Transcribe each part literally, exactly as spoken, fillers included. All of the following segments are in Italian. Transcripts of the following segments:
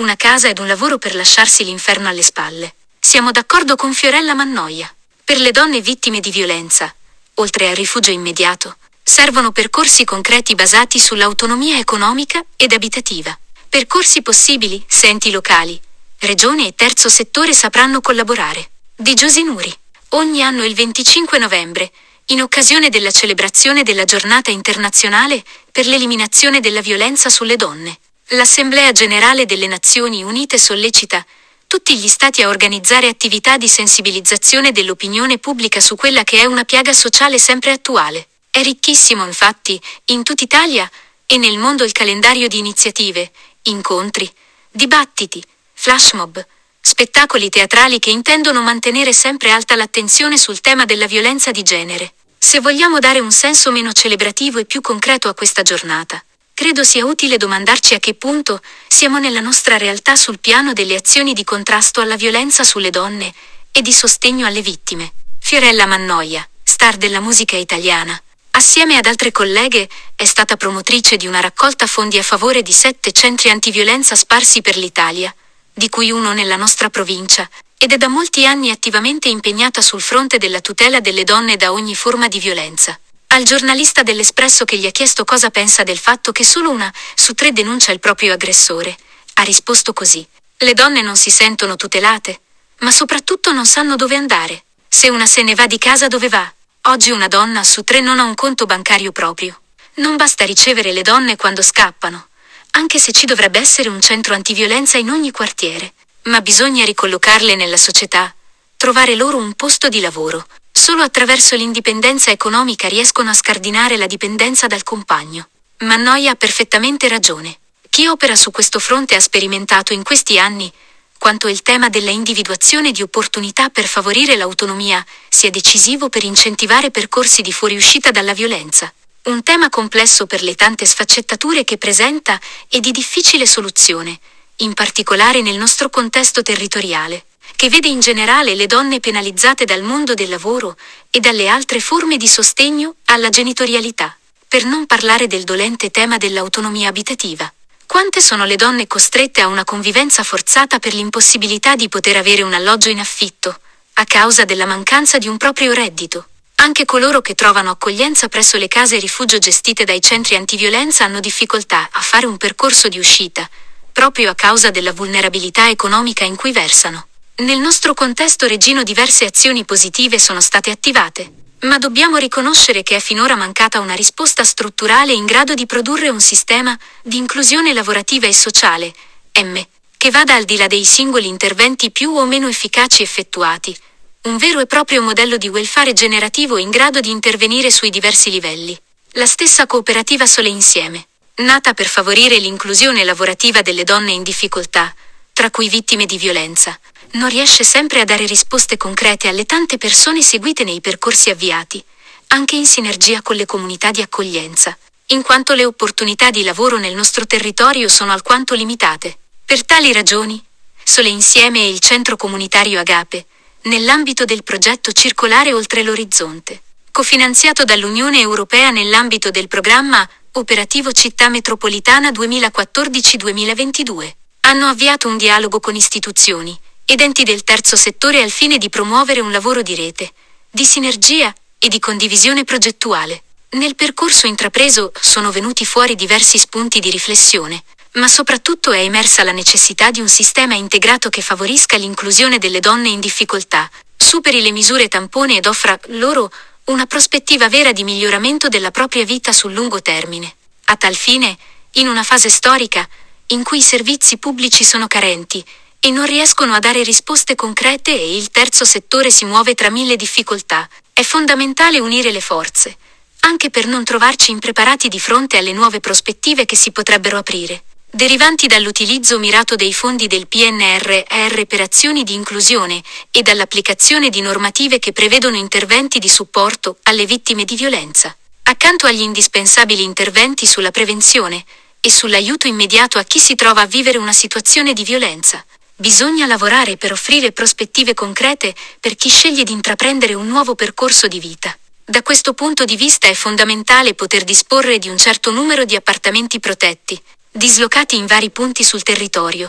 una casa ed un lavoro per lasciarsi l'inferno alle spalle. Siamo d'accordo con Fiorella Mannoia. Per le donne vittime di violenza, oltre al rifugio immediato, servono percorsi concreti basati sull'autonomia economica ed abitativa. Percorsi possibili se enti locali, regioni e terzo settore sapranno collaborare. Di Giosinuri. Ogni anno il venticinque novembre, in occasione della celebrazione della Giornata internazionale per l'eliminazione della violenza sulle donne, l'Assemblea Generale delle Nazioni Unite sollecita tutti gli Stati a organizzare attività di sensibilizzazione dell'opinione pubblica su quella che è una piaga sociale sempre attuale. È ricchissimo, infatti, in tutta Italia e nel mondo il calendario di iniziative, incontri, dibattiti, flash mob, spettacoli teatrali che intendono mantenere sempre alta l'attenzione sul tema della violenza di genere. Se vogliamo dare un senso meno celebrativo e più concreto a questa giornata, credo sia utile domandarci a che punto siamo nella nostra realtà sul piano delle azioni di contrasto alla violenza sulle donne e di sostegno alle vittime. Fiorella Mannoia, star della musica italiana, assieme ad altre colleghe, è stata promotrice di una raccolta fondi a favore di sette centri antiviolenza sparsi per l'Italia, di cui uno nella nostra provincia, ed è da molti anni attivamente impegnata sul fronte della tutela delle donne da ogni forma di violenza. Al giornalista dell'Espresso che gli ha chiesto cosa pensa del fatto che solo una su tre denuncia il proprio aggressore, ha risposto così: le donne non si sentono tutelate, ma soprattutto non sanno dove andare. Se una se ne va di casa, dove va? Oggi una donna su tre non ha un conto bancario proprio. Non basta ricevere le donne quando scappano, anche se ci dovrebbe essere un centro antiviolenza in ogni quartiere, ma bisogna ricollocarle nella società, trovare loro un posto di lavoro. Solo attraverso l'indipendenza economica riescono a scardinare la dipendenza dal compagno. Mannoia ha perfettamente ragione. Chi opera su questo fronte ha sperimentato in questi anni quanto il tema della individuazione di opportunità per favorire l'autonomia sia decisivo per incentivare percorsi di fuoriuscita dalla violenza. Un tema complesso per le tante sfaccettature che presenta e di difficile soluzione, in particolare nel nostro contesto territoriale, che vede in generale le donne penalizzate dal mondo del lavoro e dalle altre forme di sostegno alla genitorialità, per non parlare del dolente tema dell'autonomia abitativa. Quante sono le donne costrette a una convivenza forzata per l'impossibilità di poter avere un alloggio in affitto, a causa della mancanza di un proprio reddito? Anche coloro che trovano accoglienza presso le case rifugio gestite dai centri antiviolenza hanno difficoltà a fare un percorso di uscita, proprio a causa della vulnerabilità economica in cui versano. Nel nostro contesto reggino diverse azioni positive sono state attivate, ma dobbiamo riconoscere che è finora mancata una risposta strutturale in grado di produrre un sistema di inclusione lavorativa e sociale, M, che vada al di là dei singoli interventi più o meno efficaci effettuati, un vero e proprio modello di welfare generativo in grado di intervenire sui diversi livelli. La stessa cooperativa Sole Insieme, nata per favorire l'inclusione lavorativa delle donne in difficoltà, tra cui vittime di violenza, non riesce sempre a dare risposte concrete alle tante persone seguite nei percorsi avviati, anche in sinergia con le comunità di accoglienza, in quanto le opportunità di lavoro nel nostro territorio sono alquanto limitate. Per tali ragioni, Sole Insieme e il centro comunitario Agape, nell'ambito del progetto Circolare Oltre l'Orizzonte, cofinanziato dall'Unione Europea nell'ambito del programma Operativo Città Metropolitana duemilaquattordici duemilaventidue, hanno avviato un dialogo con istituzioni ed enti del terzo settore al fine di promuovere un lavoro di rete, di sinergia e di condivisione progettuale. Nel percorso intrapreso sono venuti fuori diversi spunti di riflessione, ma soprattutto è emersa la necessità di un sistema integrato che favorisca l'inclusione delle donne in difficoltà, superi le misure tampone ed offra loro una prospettiva vera di miglioramento della propria vita sul lungo termine. A tal fine, in una fase storica in cui i servizi pubblici sono carenti e non riescono a dare risposte concrete e il terzo settore si muove tra mille difficoltà, è fondamentale unire le forze, anche per non trovarci impreparati di fronte alle nuove prospettive che si potrebbero aprire, derivanti dall'utilizzo mirato dei fondi del P N R R per azioni di inclusione e dall'applicazione di normative che prevedono interventi di supporto alle vittime di violenza. Accanto agli indispensabili interventi sulla prevenzione e sull'aiuto immediato a chi si trova a vivere una situazione di violenza, bisogna lavorare per offrire prospettive concrete per chi sceglie di intraprendere un nuovo percorso di vita. Da questo punto di vista è fondamentale poter disporre di un certo numero di appartamenti protetti, dislocati in vari punti sul territorio,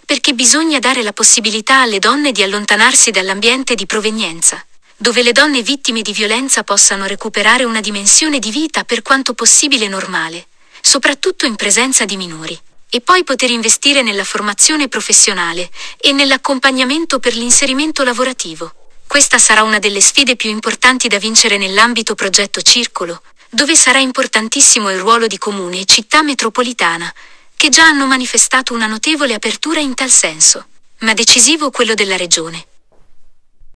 perché bisogna dare la possibilità alle donne di allontanarsi dall'ambiente di provenienza, dove le donne vittime di violenza possano recuperare una dimensione di vita per quanto possibile normale, soprattutto in presenza di minori, e poi poter investire nella formazione professionale e nell'accompagnamento per l'inserimento lavorativo. Questa sarà una delle sfide più importanti da vincere nell'ambito progetto Circolo, dove sarà importantissimo il ruolo di comune e città metropolitana, che già hanno manifestato una notevole apertura in tal senso, ma decisivo quello della regione.